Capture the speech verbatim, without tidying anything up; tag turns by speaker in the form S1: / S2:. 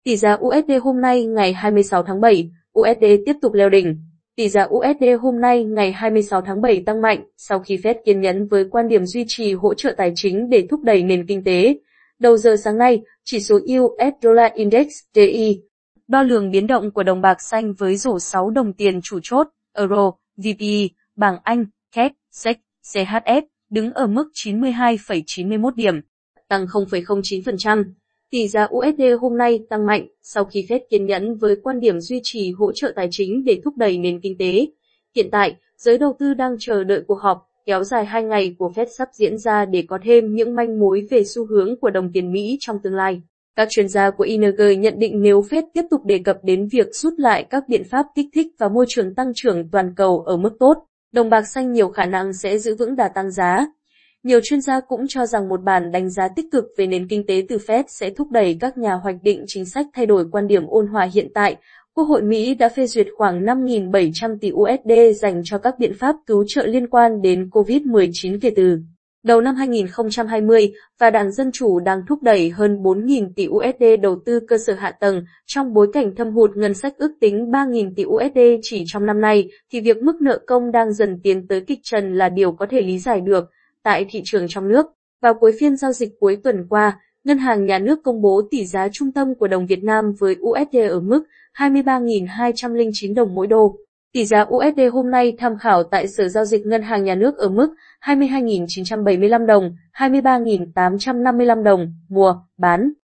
S1: Tỷ giá u ét đê hôm nay ngày hai mươi sáu tháng bảy, u ét đê tiếp tục leo đỉnh. Tỷ giá u ét đê hôm nay ngày hai mươi sáu tháng bảy tăng mạnh sau khi Fed kiên nhẫn với quan điểm duy trì hỗ trợ tài chính để thúc đẩy nền kinh tế. Đầu giờ sáng nay, chỉ số u ét Dollar Index (đê i) đo lường biến động của đồng bạc xanh với rổ sáu đồng tiền chủ chốt, Euro, vê pê e, bảng Anh, ca e pê, xê e xê, xê hát ép, đứng ở mức chín mươi hai phẩy chín mươi mốt điểm, tăng không phẩy không chín phần trăm. Tỷ giá u ét đê hôm nay tăng mạnh sau khi Fed kiên nhẫn với quan điểm duy trì hỗ trợ tài chính để thúc đẩy nền kinh tế. Hiện tại, giới đầu tư đang chờ đợi cuộc họp kéo dài hai ngày của Fed sắp diễn ra để có thêm những manh mối về xu hướng của đồng tiền Mỹ trong tương lai. Các chuyên gia của i en giê nhận định nếu Fed tiếp tục đề cập đến việc rút lại các biện pháp kích thích và môi trường tăng trưởng toàn cầu ở mức tốt, đồng bạc xanh nhiều khả năng sẽ giữ vững đà tăng giá. Nhiều chuyên gia cũng cho rằng một bản đánh giá tích cực về nền kinh tế từ Fed sẽ thúc đẩy các nhà hoạch định chính sách thay đổi quan điểm ôn hòa hiện tại. Quốc hội Mỹ đã phê duyệt khoảng năm nghìn bảy trăm tỷ u ét đê dành cho các biện pháp cứu trợ liên quan đến covid mười chín kể từ đầu năm hai nghìn không trăm hai mươi, và Đảng Dân Chủ đang thúc đẩy hơn bốn nghìn tỷ u ét đê đầu tư cơ sở hạ tầng. Trong bối cảnh thâm hụt ngân sách ước tính ba nghìn tỷ u ét đê chỉ trong năm nay, thì việc mức nợ công đang dần tiến tới kịch trần là điều có thể lý giải được. Tại thị trường trong nước, vào cuối phiên giao dịch cuối tuần qua, Ngân hàng Nhà nước công bố tỷ giá trung tâm của đồng Việt Nam với u ét đê ở mức hai mươi ba nghìn hai trăm lẻ chín đồng mỗi đô. Tỷ giá u ét đê hôm nay tham khảo tại Sở Giao dịch Ngân hàng Nhà nước ở mức hai mươi hai nghìn chín trăm bảy mươi lăm đồng, hai mươi ba nghìn tám trăm năm mươi lăm đồng, mua, bán.